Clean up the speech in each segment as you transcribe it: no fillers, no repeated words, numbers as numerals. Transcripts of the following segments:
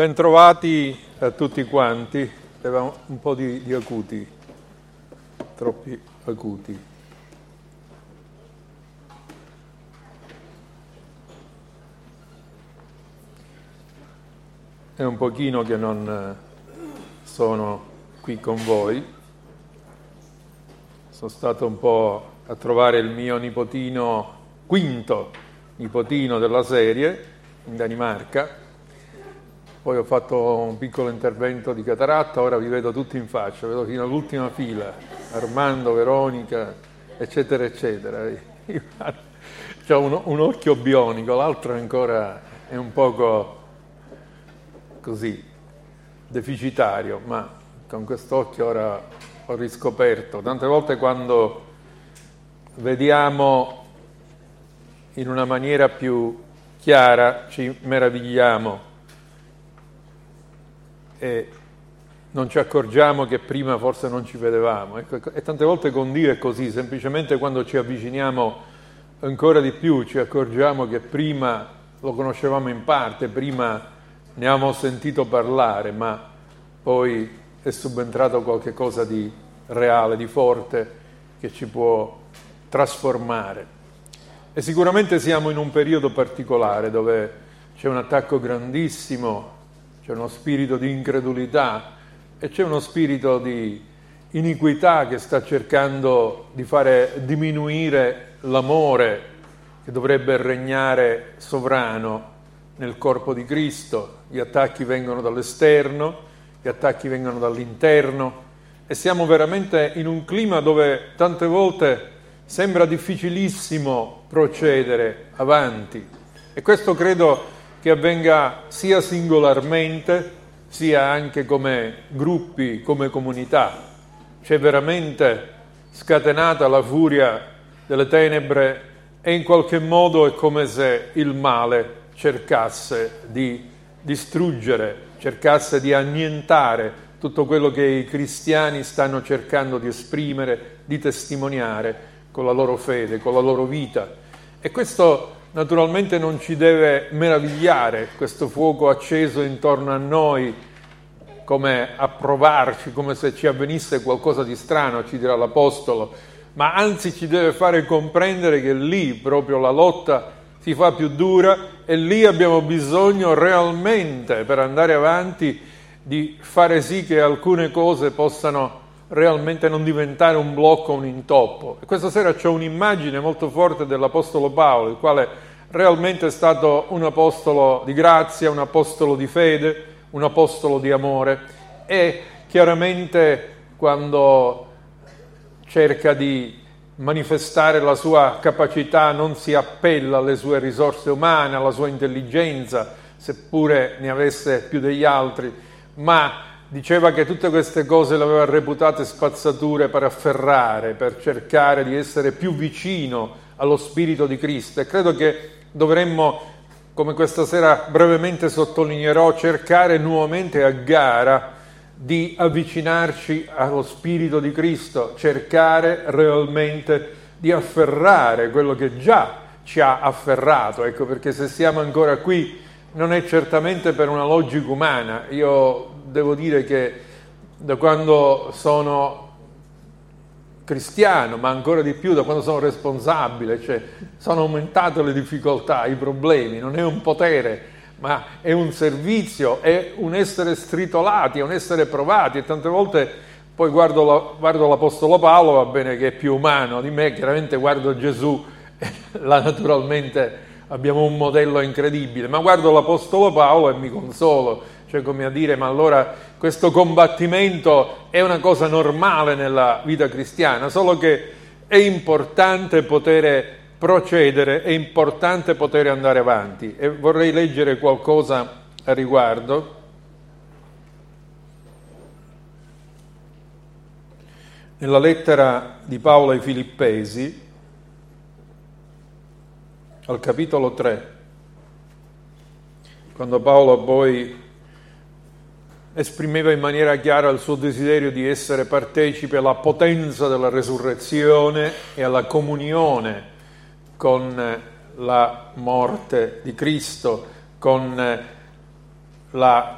Bentrovati a tutti quanti. Avevamo un po' di acuti, troppi acuti. È un pochino che non sono qui con voi. Sono stato un po' a trovare il mio nipotino, quinto nipotino della serie, in Danimarca. Poi ho fatto un piccolo intervento di cataratta, ora vi vedo tutti in faccia, vedo fino all'ultima fila, Armando, Veronica, eccetera, eccetera. C'ho un occhio bionico, l'altro ancora è un poco così, deficitario, ma con quest'occhio ora ho riscoperto. Tante volte quando vediamo in una maniera più chiara ci meravigliamo e non ci accorgiamo che prima forse non ci vedevamo. E tante volte con Dio è così, semplicemente quando ci avviciniamo ancora di più ci accorgiamo che prima lo conoscevamo in parte, prima ne avevamo sentito parlare, ma poi è subentrato qualche cosa di reale, di forte, che ci può trasformare. E sicuramente siamo in un periodo particolare dove c'è un attacco grandissimo, c'è uno spirito di incredulità e c'è uno spirito di iniquità che sta cercando di fare diminuire l'amore che dovrebbe regnare sovrano nel corpo di Cristo. Gli attacchi vengono dall'esterno, gli attacchi vengono dall'interno e siamo veramente in un clima dove tante volte sembra difficilissimo procedere avanti. E questo credo che avvenga sia singolarmente, sia anche come gruppi, come comunità. C'è veramente scatenata la furia delle tenebre e in qualche modo è come se il male cercasse di distruggere, cercasse di annientare tutto quello che i cristiani stanno cercando di esprimere, di testimoniare con la loro fede, con la loro vita. E questo naturalmente non ci deve meravigliare, questo fuoco acceso intorno a noi, come a provarci, come se ci avvenisse qualcosa di strano, ci dirà l'Apostolo, ma anzi ci deve fare comprendere che lì proprio la lotta si fa più dura e lì abbiamo bisogno realmente, per andare avanti, di fare sì che alcune cose possano realmente non diventare un blocco, un intoppo. E questa sera c'è un'immagine molto forte dell'Apostolo Paolo, il quale realmente è stato un apostolo di grazia, un apostolo di fede, un apostolo di amore, e chiaramente quando cerca di manifestare la sua capacità non si appella alle sue risorse umane, alla sua intelligenza, seppure ne avesse più degli altri, ma diceva che tutte queste cose le aveva reputate spazzature per afferrare, per cercare di essere più vicino allo Spirito di Cristo. E credo che dovremmo, come questa sera brevemente sottolineerò, cercare nuovamente a gara di avvicinarci allo Spirito di Cristo, cercare realmente di afferrare quello che già ci ha afferrato. Ecco, perché se siamo ancora qui non è certamente per una logica umana. Io devo dire che da quando sono cristiano, ma ancora di più da quando sono responsabile, cioè sono aumentate le difficoltà, i problemi, non è un potere, ma è un servizio, è un essere stritolati, è un essere provati, e tante volte poi guardo l'Apostolo Paolo, va bene che è più umano di me, chiaramente guardo Gesù, là naturalmente abbiamo un modello incredibile, ma guardo l'Apostolo Paolo e mi consolo, cioè come a dire, ma allora questo combattimento è una cosa normale nella vita cristiana, solo che è importante poter procedere, è importante poter andare avanti. E vorrei leggere qualcosa a riguardo. Nella lettera di Paolo ai Filippesi, al capitolo 3, quando Paolo poi esprimeva in maniera chiara il suo desiderio di essere partecipe alla potenza della resurrezione e alla comunione con la morte di Cristo, con la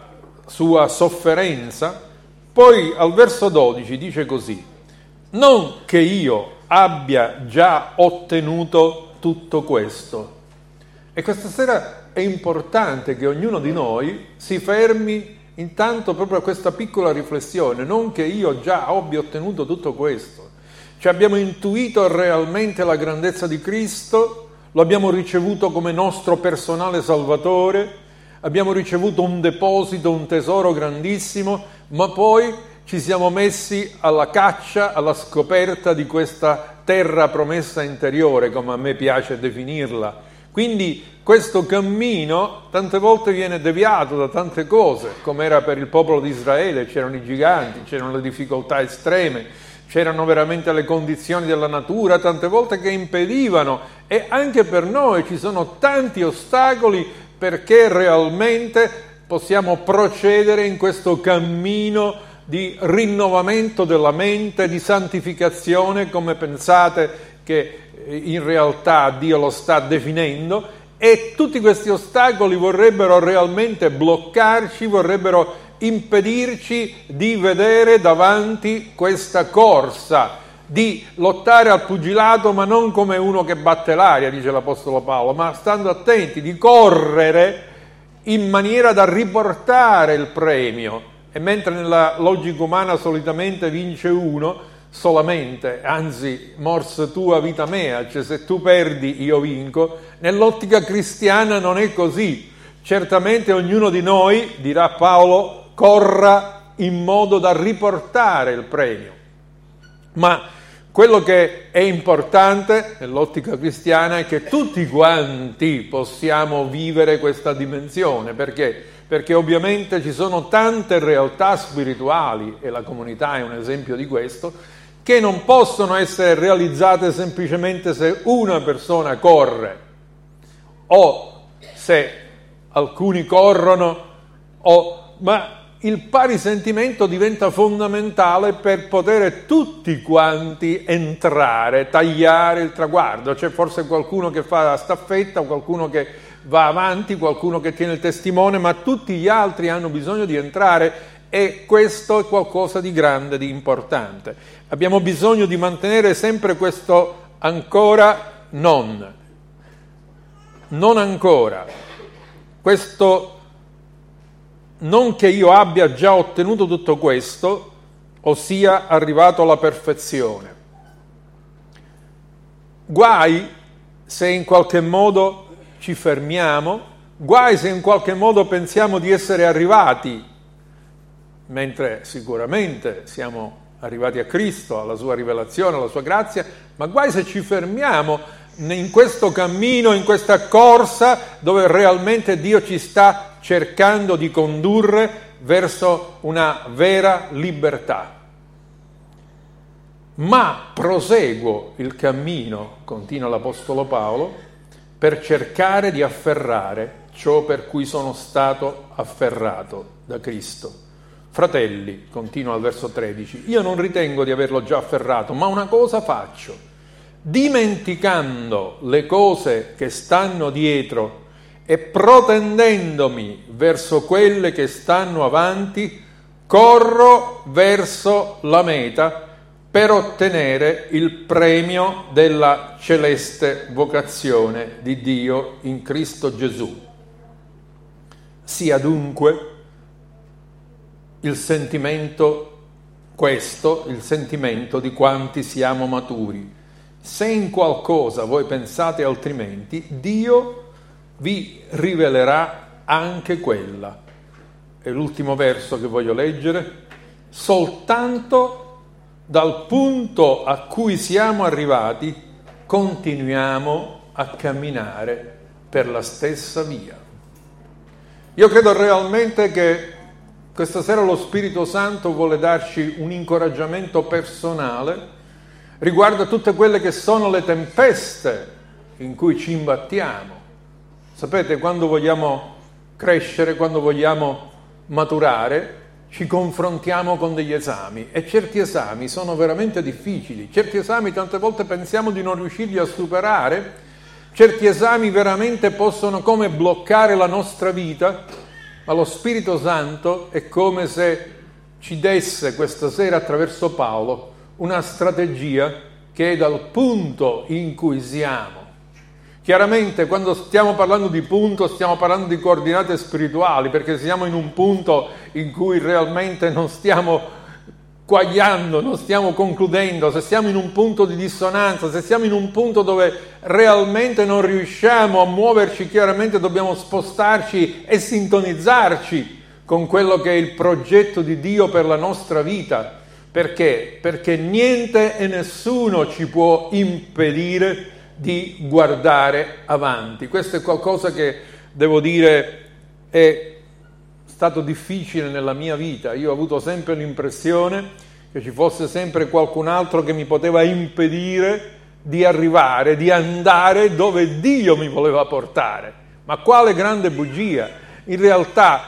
sua sofferenza, poi al verso 12 dice così: non che io abbia già ottenuto tutto questo. E questa sera è importante che ognuno di noi si fermi intanto proprio a questa piccola riflessione, non che io già abbia ottenuto tutto questo. Cioè abbiamo intuito realmente la grandezza di Cristo, lo abbiamo ricevuto come nostro personale Salvatore, abbiamo ricevuto un deposito, un tesoro grandissimo, ma poi ci siamo messi alla caccia, alla scoperta di questa terra promessa interiore, come a me piace definirla. Quindi questo cammino tante volte viene deviato da tante cose, come era per il popolo di Israele: c'erano i giganti, c'erano le difficoltà estreme, c'erano veramente le condizioni della natura tante volte che impedivano, e anche per noi ci sono tanti ostacoli perché realmente possiamo procedere in questo cammino di rinnovamento della mente, di santificazione, come pensate che in realtà Dio lo sta definendo, e tutti questi ostacoli vorrebbero realmente bloccarci, vorrebbero impedirci di vedere davanti questa corsa, di lottare al pugilato, ma non come uno che batte l'aria, dice l'Apostolo Paolo, ma stando attenti, di correre in maniera da riportare il premio. E mentre nella logica umana solitamente vince uno solamente, anzi mors tua vita mea, cioè se tu perdi io vinco, nell'ottica cristiana non è così. Certamente ognuno di noi, dirà Paolo, corra in modo da riportare il premio, ma quello che è importante nell'ottica cristiana è che tutti quanti possiamo vivere questa dimensione. Perché? Perché ovviamente ci sono tante realtà spirituali, e la comunità è un esempio di questo, che non possono essere realizzate semplicemente se una persona corre, o se alcuni corrono, ma il pari sentimento diventa fondamentale per poter tutti quanti entrare, tagliare il traguardo. C'è forse qualcuno che fa la staffetta, qualcuno che va avanti, qualcuno che tiene il testimone, ma tutti gli altri hanno bisogno di entrare, e questo è qualcosa di grande, di importante. Abbiamo bisogno di mantenere sempre questo ancora non ancora, questo non che io abbia già ottenuto tutto questo, ossia arrivato alla perfezione. Guai se in qualche modo ci fermiamo, guai se in qualche modo pensiamo di essere arrivati, mentre sicuramente siamo arrivati a Cristo, alla sua rivelazione, alla sua grazia, ma guai se ci fermiamo in questo cammino, in questa corsa dove realmente Dio ci sta cercando di condurre verso una vera libertà. Ma proseguo il cammino, continua l'Apostolo Paolo, per cercare di afferrare ciò per cui sono stato afferrato da Cristo. Fratelli, continua al verso 13, io non ritengo di averlo già afferrato, ma una cosa faccio, dimenticando le cose che stanno dietro e protendendomi verso quelle che stanno avanti, corro verso la meta per ottenere il premio della celeste vocazione di Dio in Cristo Gesù. Sia dunque il sentimento questo, il sentimento di quanti siamo maturi. Se in qualcosa voi pensate altrimenti, Dio vi rivelerà anche quella. È l'ultimo verso che voglio leggere. Soltanto dal punto a cui siamo arrivati continuiamo a camminare per la stessa via. Io credo realmente che questa sera lo Spirito Santo vuole darci un incoraggiamento personale riguardo a tutte quelle che sono le tempeste in cui ci imbattiamo. Sapete, quando vogliamo crescere, quando vogliamo maturare, ci confrontiamo con degli esami, e certi esami sono veramente difficili, certi esami tante volte pensiamo di non riuscirli a superare, certi esami veramente possono come bloccare la nostra vita, Ma lo Spirito Santo è come se ci desse questa sera attraverso Paolo una strategia che è dal punto in cui siamo. Chiaramente quando stiamo parlando di punto stiamo parlando di coordinate spirituali, perché siamo in un punto in cui realmente non stiamo quagliando, non stiamo concludendo, se siamo in un punto di dissonanza, se siamo in un punto dove realmente non riusciamo a muoverci, chiaramente dobbiamo spostarci e sintonizzarci con quello che è il progetto di Dio per la nostra vita. Perché? Perché niente e nessuno ci può impedire di guardare avanti. Questo è qualcosa che, devo dire, è stato difficile nella mia vita. Io ho avuto sempre l'impressione che ci fosse sempre qualcun altro che mi poteva impedire di arrivare, di andare dove Dio mi voleva portare. Ma quale grande bugia! In realtà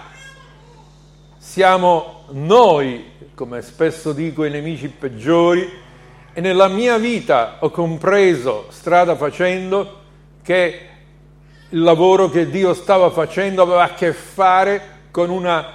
siamo noi, come spesso dico, i nemici peggiori. E nella mia vita ho compreso, strada facendo, che il lavoro che Dio stava facendo aveva a che fare con una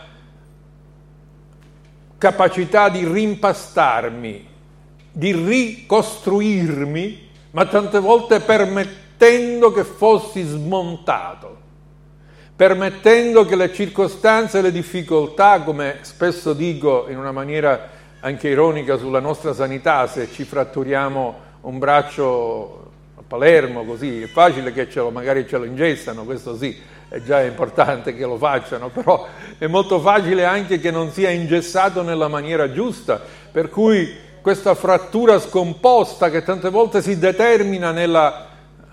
capacità di rimpastarmi, di ricostruirmi, ma tante volte permettendo che fossi smontato, permettendo che le circostanze e le difficoltà, come spesso dico in una maniera anche ironica sulla nostra sanità, se ci fratturiamo un braccio a Palermo, così è facile che magari ce lo ingessano, questo sì, è già importante che lo facciano, però è molto facile anche che non sia ingessato nella maniera giusta, per cui questa frattura scomposta che tante volte si determina nella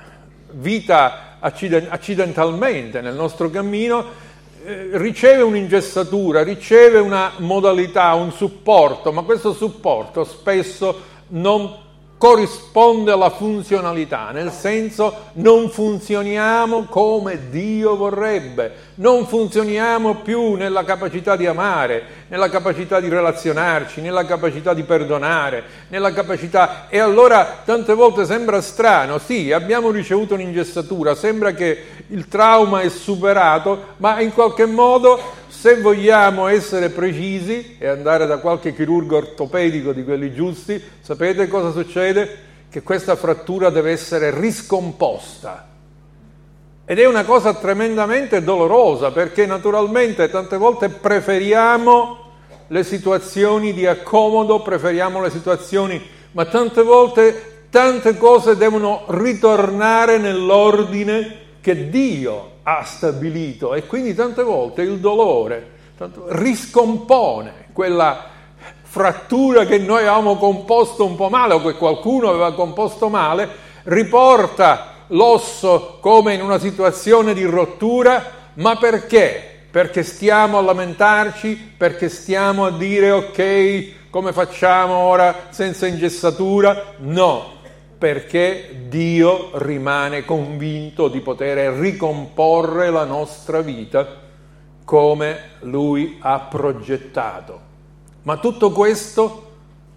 vita accidentalmente, nel nostro cammino, riceve un'ingessatura, riceve una modalità, un supporto, ma questo supporto spesso non corrisponde alla funzionalità, nel senso non funzioniamo come Dio vorrebbe, non funzioniamo più nella capacità di amare, nella capacità di relazionarci, nella capacità di perdonare, nella capacità... E allora tante volte sembra strano, sì, abbiamo ricevuto un'ingessatura, sembra che il trauma è superato, ma in qualche modo, se vogliamo essere precisi e andare da qualche chirurgo ortopedico di quelli giusti, sapete cosa succede? Che questa frattura deve essere riscomposta. Ed è una cosa tremendamente dolorosa, perché naturalmente tante volte preferiamo le situazioni di accomodo, preferiamo le situazioni, ma tante volte tante cose devono ritornare nell'ordine che Dio ha stabilito, e quindi tante volte il dolore riscompone quella frattura che noi avevamo composto un po' male, o che qualcuno aveva composto male, riporta l'osso come in una situazione di rottura. Ma perché? Perché stiamo a lamentarci, perché stiamo a dire ok, come facciamo ora senza ingessatura? No, perché Dio rimane convinto di poter ricomporre la nostra vita come Lui ha progettato. Ma tutto questo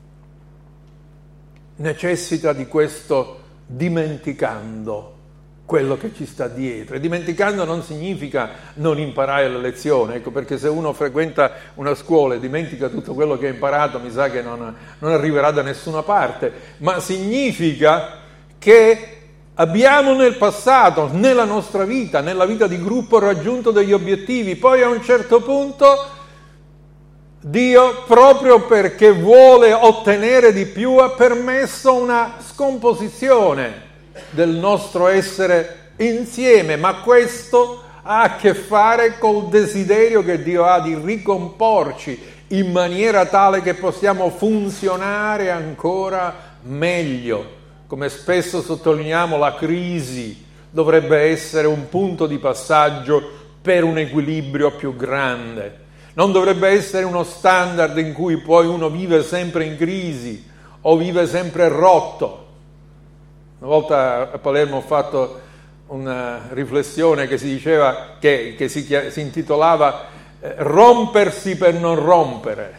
necessita di questo dimenticando quello che ci sta dietro. E dimenticando non significa non imparare la lezione, ecco, perché se uno frequenta una scuola e dimentica tutto quello che ha imparato, mi sa che non arriverà da nessuna parte, ma significa che abbiamo nel passato, nella nostra vita, nella vita di gruppo, raggiunto degli obiettivi, poi a un certo punto Dio, proprio perché vuole ottenere di più, ha permesso una scomposizione del nostro essere insieme, ma questo ha a che fare col desiderio che Dio ha di ricomporci in maniera tale che possiamo funzionare ancora meglio. Come spesso sottolineiamo, la crisi dovrebbe essere un punto di passaggio per un equilibrio più grande. Non dovrebbe essere uno standard in cui poi uno vive sempre in crisi o vive sempre rotto. Una volta a Palermo ho fatto una riflessione che si diceva, che si intitolava rompersi per non rompere.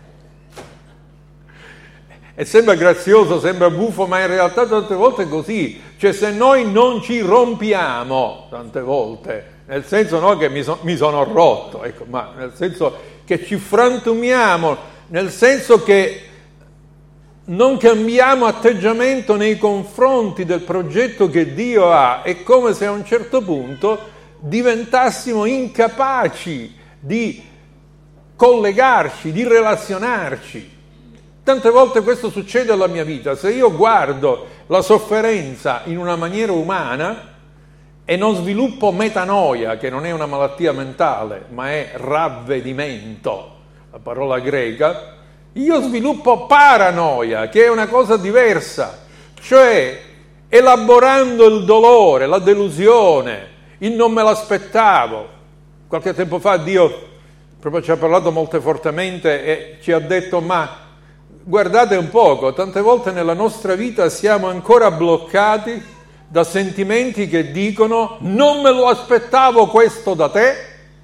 E sembra grazioso, sembra buffo, ma in realtà tante volte è così. Cioè, se noi non ci rompiamo tante volte, nel senso non che mi sono rotto, ecco, ma nel senso che ci frantumiamo, nel senso che non cambiamo atteggiamento nei confronti del progetto che Dio ha. È come se a un certo punto diventassimo incapaci di collegarci, di relazionarci. Tante volte questo succede alla mia vita. Se io guardo la sofferenza in una maniera umana e non sviluppo metanoia, che non è una malattia mentale, ma è ravvedimento, la parola greca, io sviluppo paranoia, che è una cosa diversa, cioè elaborando il dolore, la delusione, il non me l'aspettavo. Qualche tempo fa Dio proprio ci ha parlato molto fortemente e ci ha detto: ma guardate un poco, tante volte nella nostra vita siamo ancora bloccati da sentimenti che dicono: non me lo aspettavo questo da te,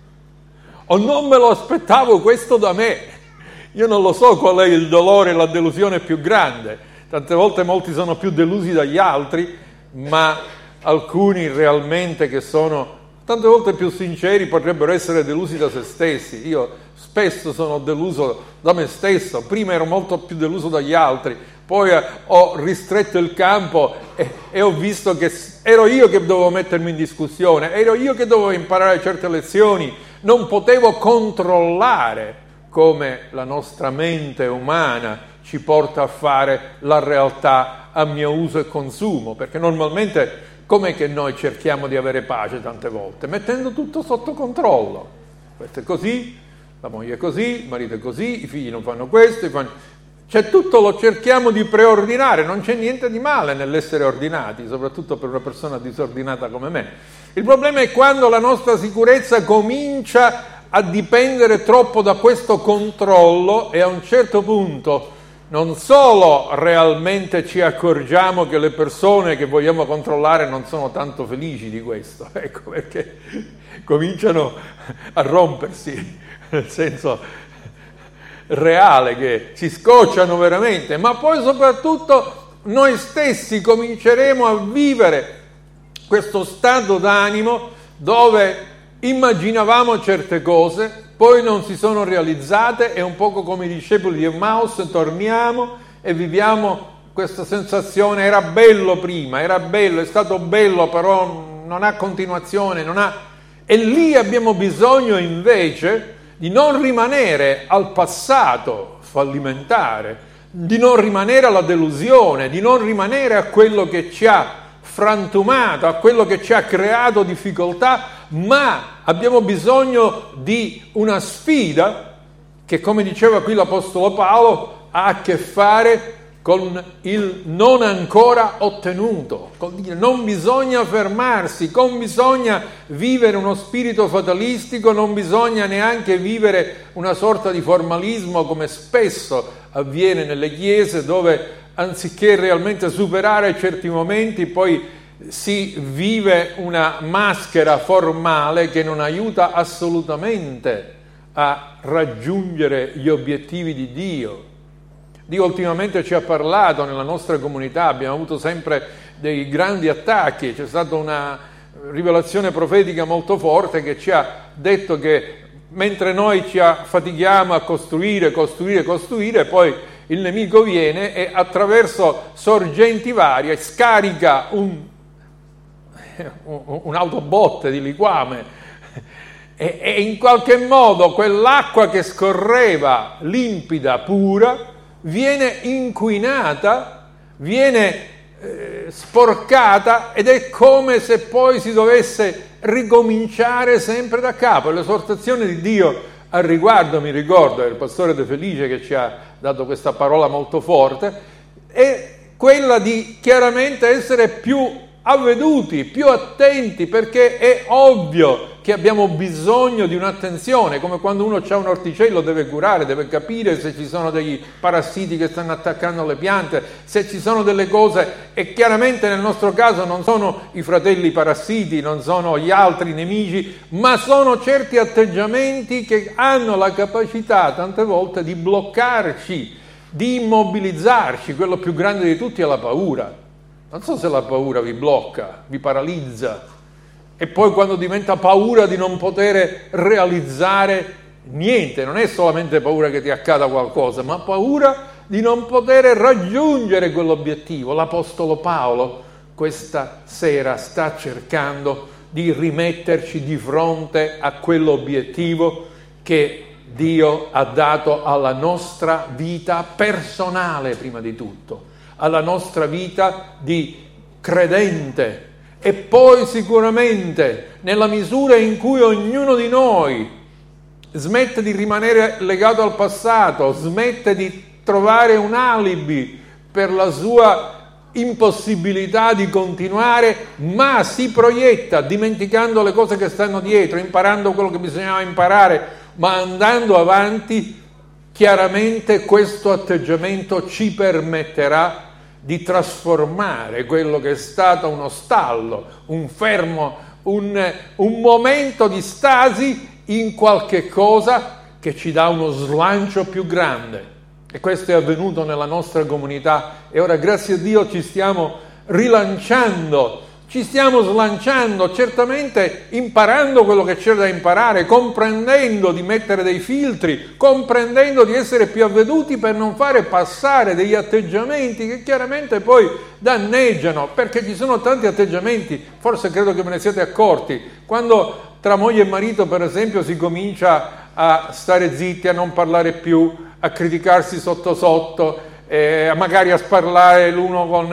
o non me lo aspettavo questo da me. Io non lo so qual è il dolore e la delusione più grande. Tante volte molti sono più delusi dagli altri, ma alcuni realmente che sono tante volte più sinceri potrebbero essere delusi da se stessi. Io spesso sono deluso da me stesso, prima ero molto più deluso dagli altri, poi ho ristretto il campo e ho visto che ero io che dovevo mettermi in discussione, ero io che dovevo imparare certe lezioni, non potevo controllare come la nostra mente umana ci porta a fare la realtà a mio uso e consumo, perché normalmente com'è che noi cerchiamo di avere pace tante volte? Mettendo tutto sotto controllo. Questo è così, la moglie è così, il marito è così, i figli non fanno questo, cioè tutto lo cerchiamo di preordinare, non c'è niente di male nell'essere ordinati, soprattutto per una persona disordinata come me. Il problema è quando la nostra sicurezza comincia a dipendere troppo da questo controllo e a un certo punto non solo realmente ci accorgiamo che le persone che vogliamo controllare non sono tanto felici di questo, ecco perché cominciano a rompersi, nel senso reale, che si scocciano veramente, ma poi soprattutto noi stessi cominceremo a vivere questo stato d'animo dove immaginavamo certe cose, poi non si sono realizzate, è un poco come i discepoli di Emmaus, torniamo e viviamo questa sensazione: era bello prima, era bello, è stato bello, però non ha continuazione, E lì abbiamo bisogno invece di non rimanere al passato fallimentare, di non rimanere alla delusione, di non rimanere a quello che ci ha frantumato, a quello che ci ha creato difficoltà, ma abbiamo bisogno di una sfida che, come diceva qui l'Apostolo Paolo, ha a che fare con il non ancora ottenuto, con dire non bisogna fermarsi, non bisogna vivere uno spirito fatalistico, non bisogna neanche vivere una sorta di formalismo come spesso avviene nelle chiese, dove anziché realmente superare certi momenti poi si vive una maschera formale che non aiuta assolutamente a raggiungere gli obiettivi di Dio. Dio ultimamente ci ha parlato nella nostra comunità, abbiamo avuto sempre dei grandi attacchi, c'è stata una rivelazione profetica molto forte che ci ha detto che mentre noi ci affatichiamo a costruire, poi il nemico viene e attraverso sorgenti varie scarica un'autobotte di liquame e in qualche modo quell'acqua che scorreva limpida, pura, viene inquinata, viene sporcata, ed è come se poi si dovesse ricominciare sempre da capo. L'esortazione di Dio al riguardo, mi ricordo, è il pastore De Felice che ci ha dato questa parola molto forte, è quella di chiaramente essere più avveduti, più attenti, perché è ovvio che abbiamo bisogno di un'attenzione, come quando uno ha un orticello deve curare, deve capire se ci sono degli parassiti che stanno attaccando le piante, se ci sono delle cose, e chiaramente nel nostro caso non sono i fratelli parassiti, non sono gli altri nemici, ma sono certi atteggiamenti che hanno la capacità tante volte di bloccarci, di immobilizzarci. Quello più grande di tutti è la paura. Non so se la paura vi blocca, vi paralizza, E poi quando diventa paura di non poter realizzare niente, non è solamente paura che ti accada qualcosa, ma paura di non poter raggiungere quell'obiettivo. L'Apostolo Paolo questa sera sta cercando di rimetterci di fronte a quell'obiettivo che Dio ha dato alla nostra vita personale, prima di tutto, alla nostra vita di credente. E poi sicuramente, nella misura in cui ognuno di noi smette di rimanere legato al passato, smette di trovare un alibi per la sua impossibilità di continuare, ma si proietta dimenticando le cose che stanno dietro, imparando quello che bisognava imparare, ma andando avanti, chiaramente questo atteggiamento ci permetterà di trasformare quello che è stato uno stallo, un fermo, un momento di stasi in qualche cosa che ci dà uno slancio più grande. E questo è avvenuto nella nostra comunità e ora, grazie a Dio, ci stiamo rilanciando, ci stiamo slanciando, certamente imparando quello che c'è da imparare, comprendendo di mettere dei filtri, comprendendo di essere più avveduti per non fare passare degli atteggiamenti che chiaramente poi danneggiano, perché ci sono tanti atteggiamenti, forse credo che ve ne siete accorti, quando tra moglie e marito, per esempio, si comincia a stare zitti, a non parlare più, a criticarsi sotto sotto, magari a sparlare l'uno con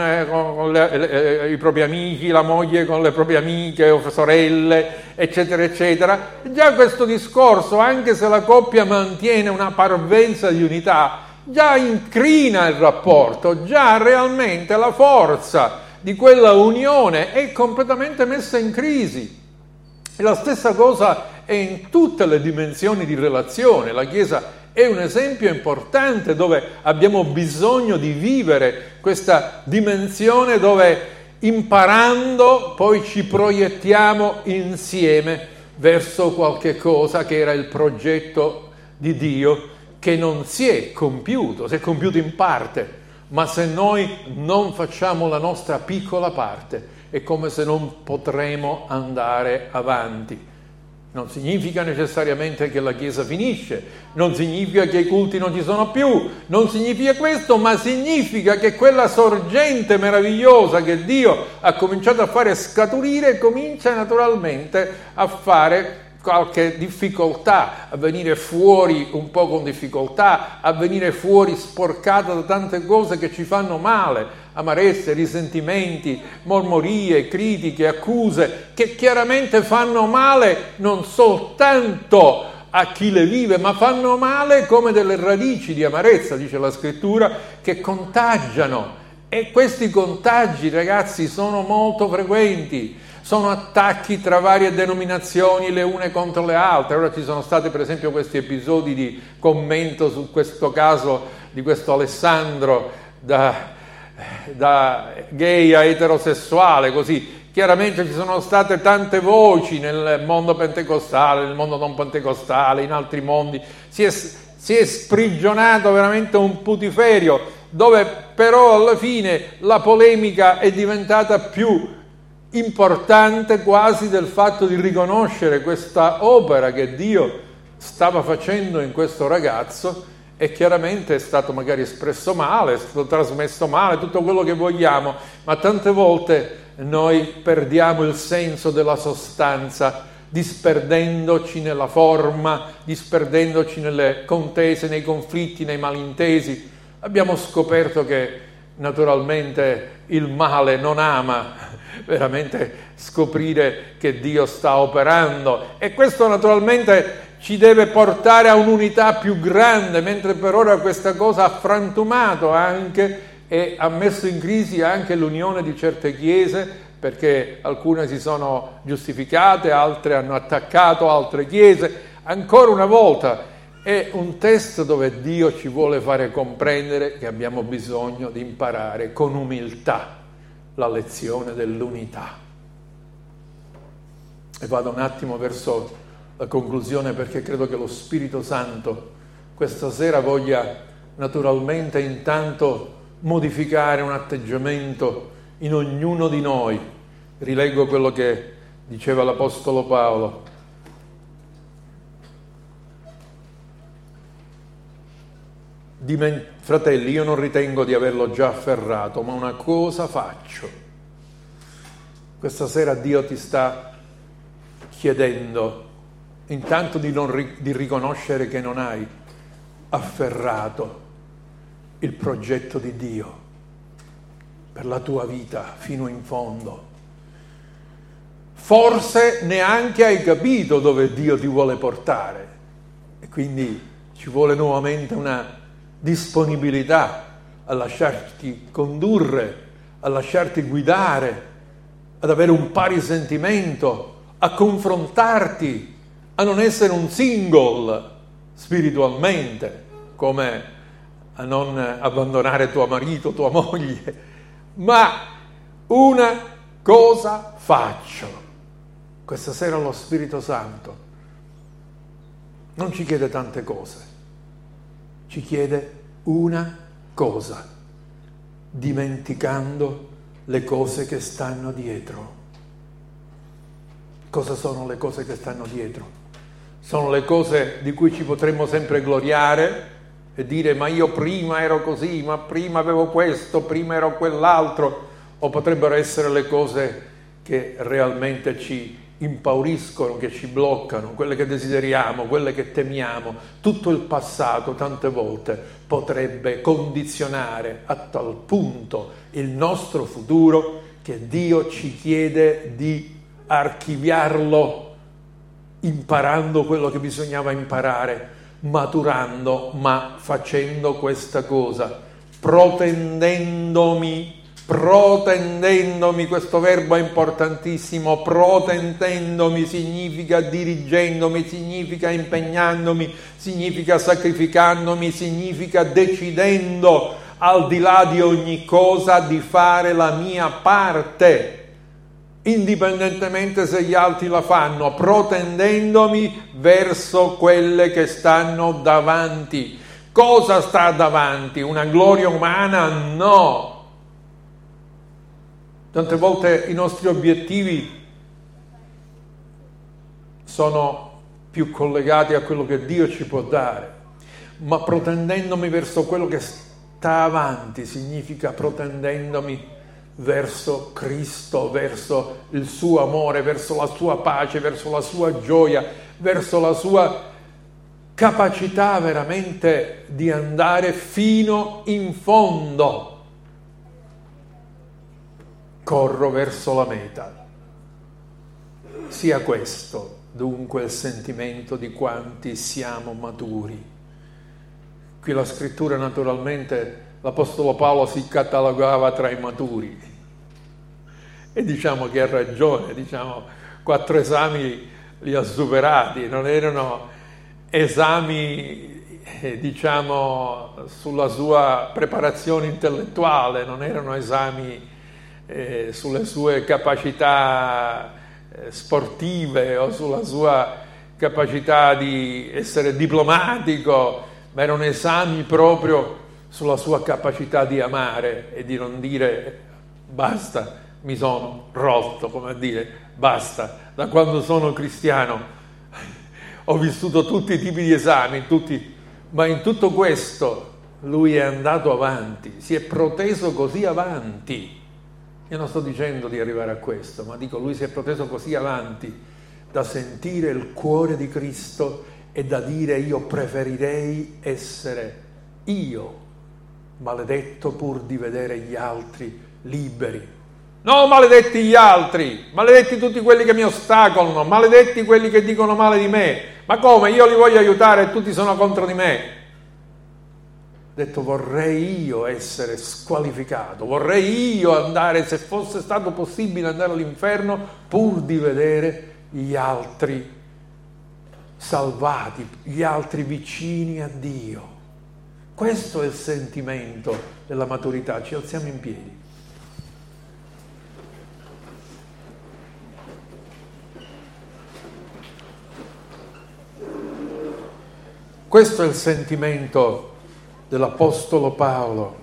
i propri amici, la moglie con le proprie amiche o sorelle, eccetera, eccetera. Già questo discorso, anche se la coppia mantiene una parvenza di unità, già incrina il rapporto, già realmente la forza di quella unione è completamente messa in crisi. E la stessa cosa è in tutte le dimensioni di relazione. La Chiesa è un esempio importante dove abbiamo bisogno di vivere questa dimensione dove imparando poi ci proiettiamo insieme verso qualche cosa che era il progetto di Dio, che non si è compiuto in parte, ma se noi non facciamo la nostra piccola parte è come se non potremo andare avanti. Non significa necessariamente che la Chiesa finisce, non significa che i culti non ci sono più, non significa questo, ma significa che quella sorgente meravigliosa che Dio ha cominciato a fare scaturire comincia naturalmente a fare qualche difficoltà, a venire fuori un po' con difficoltà, a venire fuori sporcata da tante cose che ci fanno male, amarezze, risentimenti, mormorie, critiche, accuse, che chiaramente fanno male non soltanto a chi le vive, ma fanno male come delle radici di amarezza, dice la Scrittura, che contagiano. E questi contagi, ragazzi, sono molto frequenti. Sono attacchi tra varie denominazioni le une contro le altre. Ora ci sono stati per esempio questi episodi di commento su questo caso di questo Alessandro da gay a eterosessuale, così. Chiaramente ci sono state tante voci nel mondo pentecostale, nel mondo non pentecostale, in altri mondi. Si è sprigionato veramente un putiferio, dove però alla fine la polemica è diventata più importante quasi del fatto di riconoscere questa opera che Dio stava facendo in questo ragazzo, e chiaramente è stato magari espresso male, è stato trasmesso male, tutto quello che vogliamo, ma tante volte noi perdiamo il senso della sostanza, disperdendoci nella forma, disperdendoci nelle contese, nei conflitti, nei malintesi. Abbiamo scoperto che naturalmente il male non ama veramente scoprire che Dio sta operando, e questo naturalmente ci deve portare a un'unità più grande, mentre per ora questa cosa ha frantumato anche e ha messo in crisi anche l'unione di certe chiese, perché alcune si sono giustificate, altre hanno attaccato altre chiese. Ancora una volta è un testo dove Dio ci vuole fare comprendere che abbiamo bisogno di imparare con umiltà la lezione dell'unità. E vado un attimo verso la conclusione, perché credo che lo Spirito Santo questa sera voglia naturalmente intanto modificare un atteggiamento in ognuno di noi. Rileggo quello che Diceva l'Apostolo Paolo: fratelli, io non ritengo di averlo già afferrato, ma una cosa faccio. Questa sera Dio ti sta chiedendo intanto di riconoscere che non hai afferrato il progetto di Dio per la tua vita fino in fondo. Forse neanche hai capito dove Dio ti vuole portare e quindi ci vuole nuovamente una disponibilità a lasciarti condurre, a lasciarti guidare, ad avere un pari sentimento, a confrontarti, a non essere un single spiritualmente, come a non abbandonare tuo marito, tua moglie, ma una cosa faccio. Questa sera lo Spirito Santo non ci chiede tante cose, ci chiede una cosa, dimenticando le cose che stanno dietro. Cosa sono le cose che stanno dietro? Sono le cose di cui ci potremmo sempre gloriare e dire: ma io prima ero così, ma prima avevo questo, prima ero quell'altro, o potrebbero essere le cose che realmente ci impauriscono, che ci bloccano, quelle che desideriamo, quelle che temiamo. Tutto il passato tante volte potrebbe condizionare a tal punto il nostro futuro che Dio ci chiede di archiviarlo, imparando quello che bisognava imparare, maturando, ma facendo questa cosa, protendendomi, questo verbo è importantissimo, protendendomi significa dirigendomi, significa impegnandomi, significa sacrificandomi, significa decidendo al di là di ogni cosa di fare la mia parte, indipendentemente se gli altri la fanno, protendendomi verso quelle che stanno davanti. Cosa sta davanti? Una gloria umana? No. Tante volte i nostri obiettivi sono più collegati a quello che Dio ci può dare, ma protendendomi verso quello che sta avanti significa protendendomi verso Cristo, verso il suo amore, verso la sua pace, verso la sua gioia, verso la sua capacità veramente di andare fino in fondo. Corro verso la meta. Sia questo dunque il sentimento di quanti siamo maturi. Qui la scrittura, naturalmente, l'Apostolo Paolo si catalogava tra i maturi e diciamo che ha ragione, 4 esami li ha superati, non erano esami sulla sua preparazione intellettuale, non erano esami sulle sue capacità sportive o sulla sua capacità di essere diplomatico, ma erano esami proprio sulla sua capacità di amare e di non dire basta, mi sono rotto, come a dire basta, da quando sono cristiano ho vissuto tutti i tipi di esami, ma in tutto questo lui è andato avanti, si è proteso così avanti. Io non sto dicendo di arrivare a questo, ma dico, lui si è proteso così avanti da sentire il cuore di Cristo e da dire: io preferirei essere io maledetto pur di vedere gli altri liberi. No, maledetti gli altri, maledetti tutti quelli che mi ostacolano, maledetti quelli che dicono male di me. Ma come? Io li voglio aiutare e tutti sono contro di me. Detto, vorrei io essere squalificato, vorrei io andare, se fosse stato possibile, andare all'inferno pur di vedere gli altri salvati, gli altri vicini a Dio. Questo è il sentimento della maturità. Ci alziamo in piedi. Questo è il sentimento dell'Apostolo Paolo.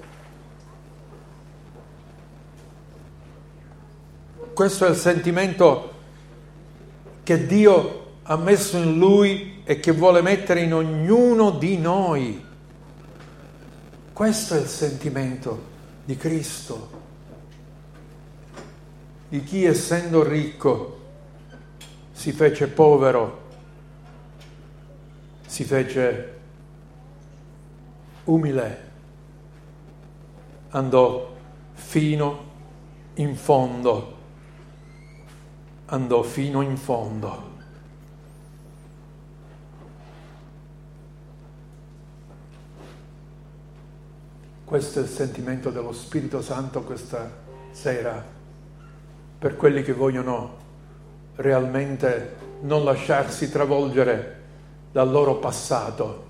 Questo è il sentimento che Dio ha messo in Lui e che vuole mettere in ognuno di noi. Questo è il sentimento di Cristo, di chi essendo ricco si fece povero, si fece umile, andò fino in fondo, andò fino in fondo. Questo è il sentimento dello Spirito Santo questa sera, per quelli che vogliono realmente non lasciarsi travolgere dal loro passato,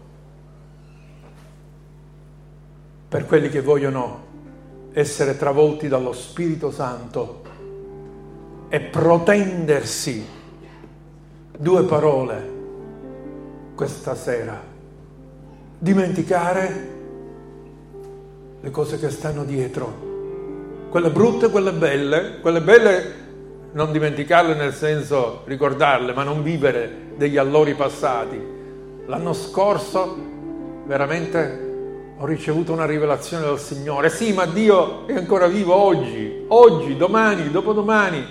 per quelli che vogliono essere travolti dallo Spirito Santo e protendersi. 2 parole questa sera: dimenticare le cose che stanno dietro, quelle brutte, quelle belle non dimenticarle nel senso ricordarle, ma non vivere degli allori passati. L'anno scorso veramente ho ricevuto una rivelazione dal Signore. Sì, ma Dio è ancora vivo oggi, domani, dopodomani.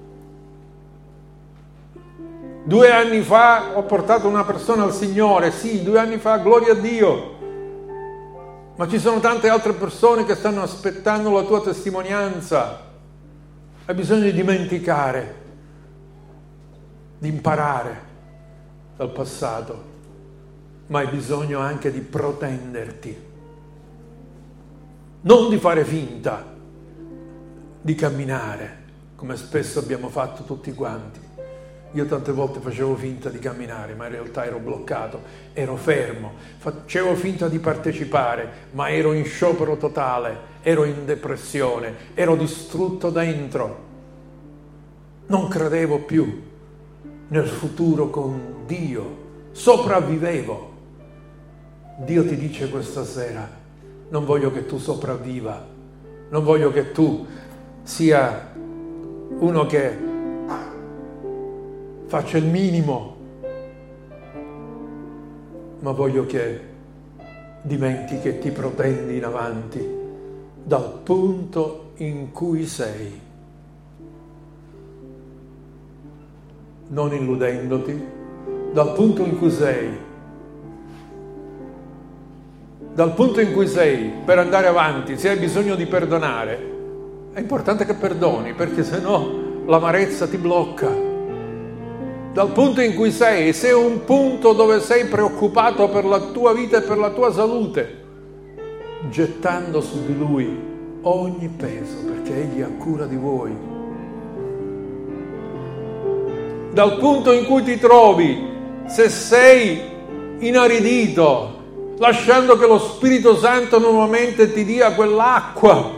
2 anni fa ho portato una persona al Signore, sì, 2 anni fa, gloria a Dio. Ma ci sono tante altre persone che stanno aspettando la tua testimonianza. Hai bisogno di dimenticare, di imparare dal passato, ma hai bisogno anche di protenderti. Non di fare finta di camminare, come spesso abbiamo fatto tutti quanti. Io tante volte facevo finta di camminare, ma in realtà ero bloccato, ero fermo, facevo finta di partecipare, ma ero in sciopero totale, ero in depressione, ero distrutto dentro. Non credevo più nel futuro con Dio, sopravvivevo. Dio ti dice questa sera: non voglio che tu sopravviva, non voglio che tu sia uno che faccia il minimo, ma voglio che dimentichi e ti protendi in avanti dal punto in cui sei, non illudendoti, dal punto in cui sei, dal punto in cui sei per andare avanti. Se hai bisogno di perdonare, è importante che perdoni, perché sennò l'amarezza ti blocca. Dal punto in cui sei, se è un punto dove sei preoccupato per la tua vita e per la tua salute, gettando su di Lui ogni peso, perché Egli ha cura di voi. Dal punto in cui ti trovi, se sei inaridito, lasciando che lo Spirito Santo nuovamente ti dia quell'acqua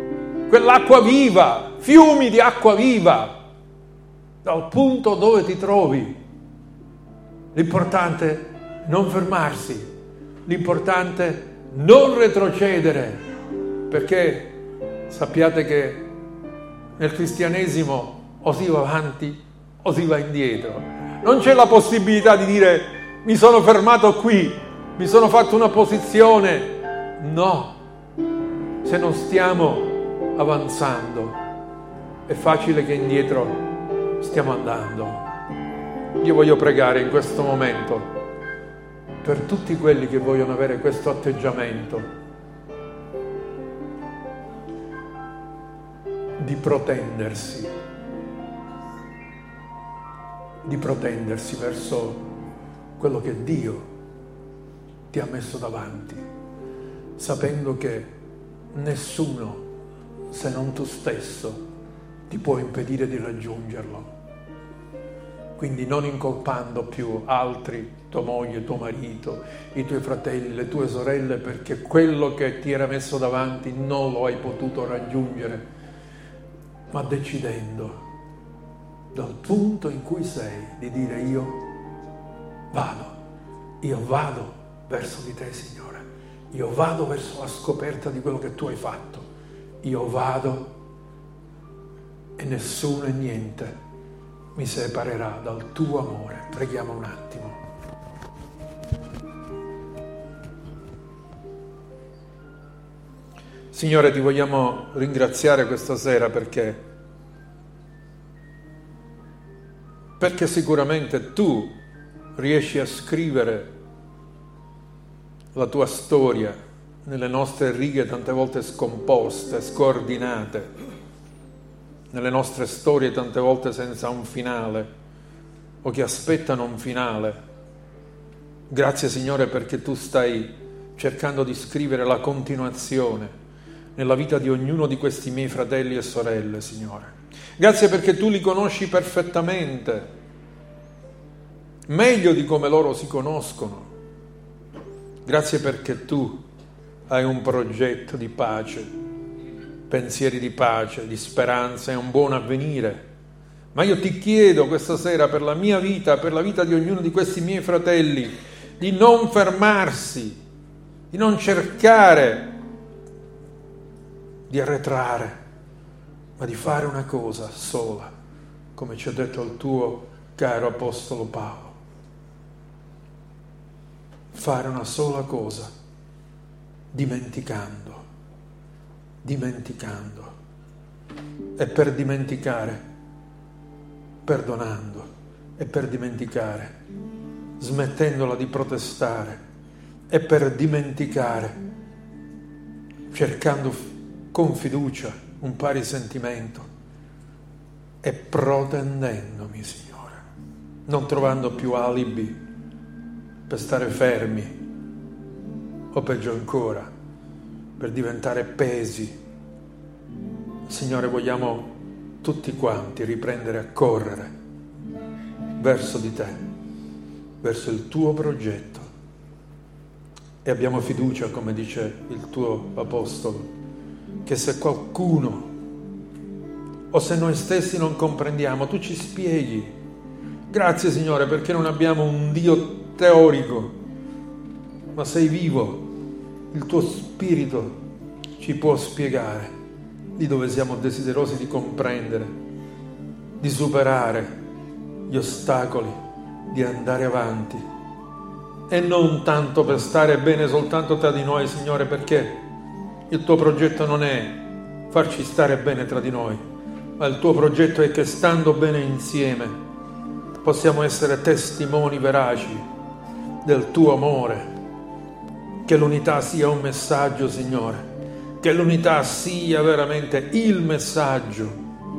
viva, fiumi di acqua viva. Dal punto dove ti trovi, l'importante è non fermarsi, l'importante è non retrocedere, perché sappiate che nel cristianesimo o si va avanti o si va indietro. Non c'è la possibilità di dire: mi sono fermato qui, mi sono fatto una posizione. No, se non stiamo avanzando è facile che indietro stiamo andando. Io voglio pregare in questo momento per tutti quelli che vogliono avere questo atteggiamento di protendersi verso quello che Dio ti ha messo davanti, sapendo che nessuno, se non tu stesso, ti può impedire di raggiungerlo. Quindi non incolpando più altri, tua moglie, tuo marito, i tuoi fratelli, le tue sorelle, perché quello che ti era messo davanti non lo hai potuto raggiungere, ma decidendo dal punto in cui sei di dire: io vado verso di te, Signore, io vado verso la scoperta di quello che tu hai fatto, io vado e nessuno e niente mi separerà dal tuo amore. Preghiamo un attimo. Signore, ti vogliamo ringraziare questa sera perché sicuramente tu riesci a scrivere la tua storia nelle nostre righe tante volte scomposte, scordinate, nelle nostre storie tante volte senza un finale o che aspettano un finale. Grazie Signore perché tu stai cercando di scrivere la continuazione nella vita di ognuno di questi miei fratelli e sorelle, Signore. Grazie perché tu li conosci perfettamente, meglio di come loro si conoscono. Grazie perché tu hai un progetto di pace, pensieri di pace, di speranza e un buon avvenire. Ma io ti chiedo questa sera per la mia vita, per la vita di ognuno di questi miei fratelli, di non fermarsi, di non cercare di arretrare, ma di fare una cosa sola, come ci ha detto il tuo caro Apostolo Paolo. Fare una sola cosa, dimenticando. E per dimenticare, perdonando. E per dimenticare, smettendola di protestare. E per dimenticare, cercando con fiducia un pari sentimento e protendendomi, Signore, non trovando più alibi per stare fermi o peggio ancora per diventare pesi. Signore, vogliamo tutti quanti riprendere a correre verso di te, verso il tuo progetto, e abbiamo fiducia, come dice il tuo Apostolo, che se qualcuno o se noi stessi non comprendiamo, tu ci spieghi. Grazie Signore perché non abbiamo un Dio teorico, ma sei vivo, il tuo spirito ci può spiegare di dove siamo desiderosi di comprendere, di superare gli ostacoli, di andare avanti, e non tanto per stare bene soltanto tra di noi, Signore, perché il tuo progetto non è farci stare bene tra di noi, ma il tuo progetto è che stando bene insieme possiamo essere testimoni veraci del tuo amore, che l'unità sia un messaggio, Signore, che l'unità sia veramente il messaggio,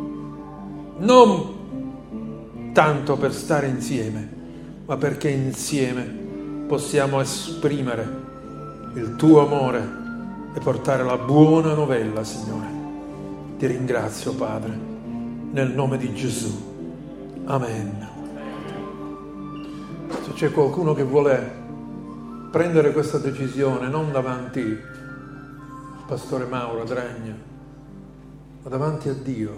non tanto per stare insieme, ma perché insieme possiamo esprimere il tuo amore e portare la buona novella, Signore. Ti ringrazio, Padre, nel nome di Gesù. Amen. Se c'è qualcuno che vuole prendere questa decisione, non davanti al Pastore Mauro Dragna, ma davanti a Dio,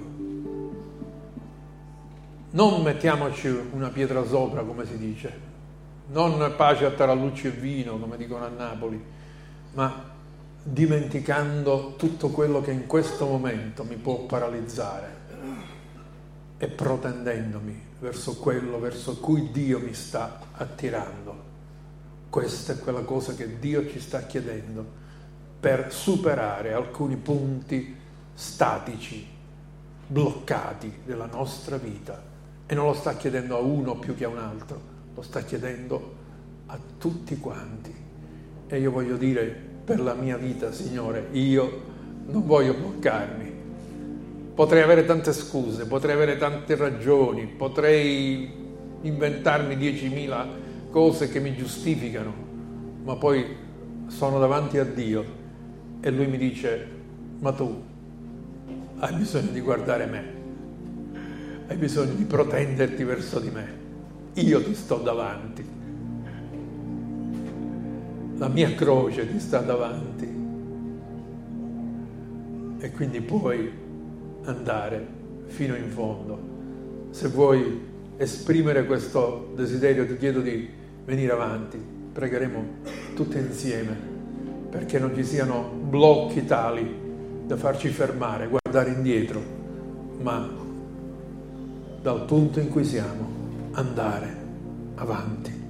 non mettiamoci una pietra sopra, come si dice, non pace a tarallucci e vino, come dicono a Napoli, ma dimenticando tutto quello che in questo momento mi può paralizzare e protendendomi verso quello verso cui Dio mi sta attirando. Questa è quella cosa che Dio ci sta chiedendo per superare alcuni punti statici, bloccati della nostra vita, e non lo sta chiedendo a uno più che a un altro, lo sta chiedendo a tutti quanti. E io voglio dire, per la mia vita, Signore, io non voglio bloccarmi. Potrei avere tante scuse, potrei avere tante ragioni, potrei inventarmi 10.000 cose che mi giustificano, ma poi sono davanti a Dio e Lui mi dice: ma tu hai bisogno di guardare me, hai bisogno di protenderti verso di me, io ti sto davanti. La mia croce ti sta davanti e quindi puoi andare fino in fondo. Se vuoi esprimere questo desiderio, ti chiedo di venire avanti. Pregheremo tutti insieme perché non ci siano blocchi tali da farci fermare, guardare indietro, ma dal punto in cui siamo, andare avanti.